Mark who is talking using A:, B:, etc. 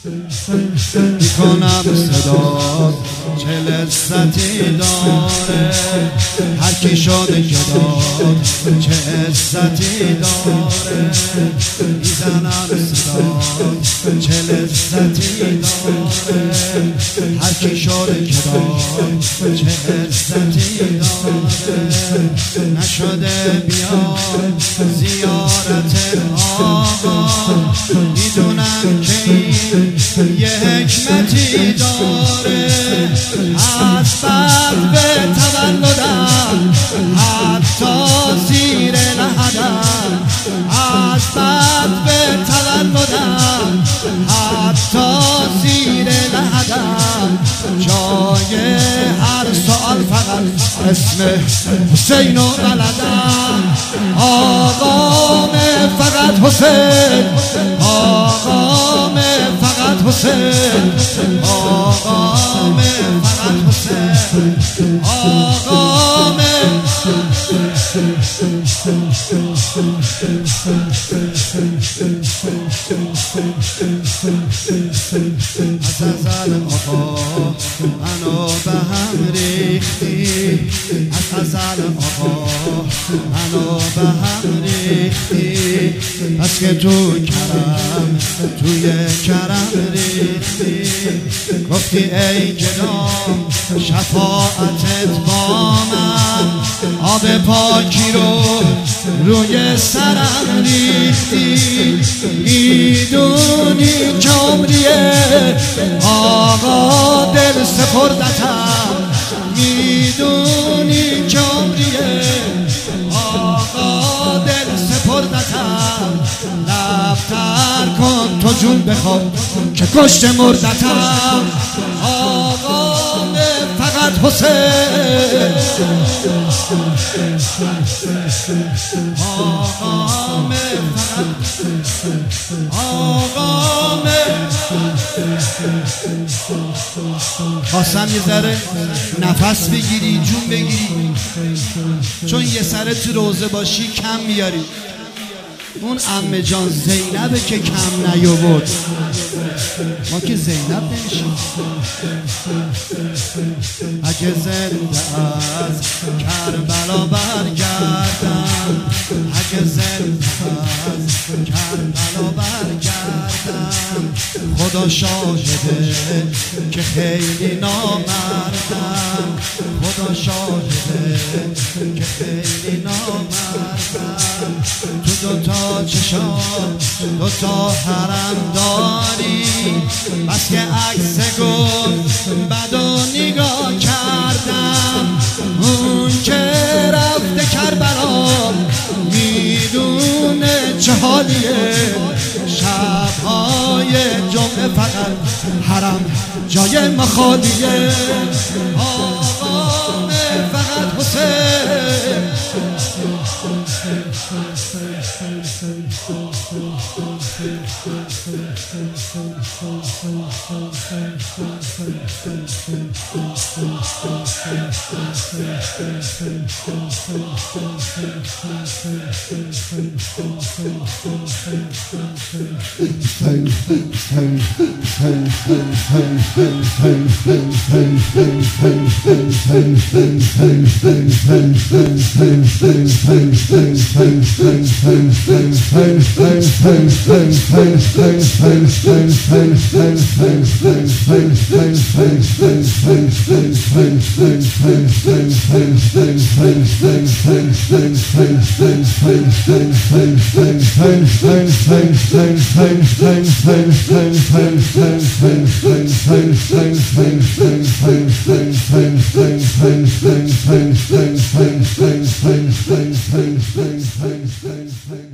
A: میکنم صدا چه لذتی داره، هر کی شده که داد چه عزتی داره. میزنم صدا چه لذتی داره، هر کی شده که داد چه عزتی داره. نشده بیاد زیارت آقا، میدونم که این یه حکمتی داره. از بعد به تولدم حتی زیر لحدم، از بعد به تولدم حتی زیر لحدم. جای هر سوال فقط اسم حسین و بلدم. آقام فقط حسین، آقام فقط حسین، آقام فقط حسین، آقام از ازل آقا منو به هم ریختی، از ازل آقا منو به هم ریختی. پس که تو کرم توی کرم ریختی، گفتی ای جنام شفاعتت با من، آب پاکی رو روی سرم ریختی. میدونی که عمریه آقا دل سپردتم، میدونی که عمریه آقا دل سپردتم. دفتر کن تو جون بخواب که کشت مردتم. آقام فقط حسین، آقام فقط، آقام. خواستم یه ذره نفس بگیری، جون بگیری، چون یه سره تو روزه باشی کم میاری. اون عمه جان زینبه که کم نیاورد، ما که زینب نمیشیم. اگه زنده از کربلا برگردم، اگه زنده از کربلا برگردم، خدا شاهده که خیلی نامردم، خدا شاهده که خیلی نامردم. تو دوتا چشم دوتا حرم داری، بس که عکس گل بد و نگاه کردم. اون که رفته کربلا میدونه چه حالیه، شبهای جمعه فقط حرم جای ما خالیه. آقام فقط حسین، Thank you.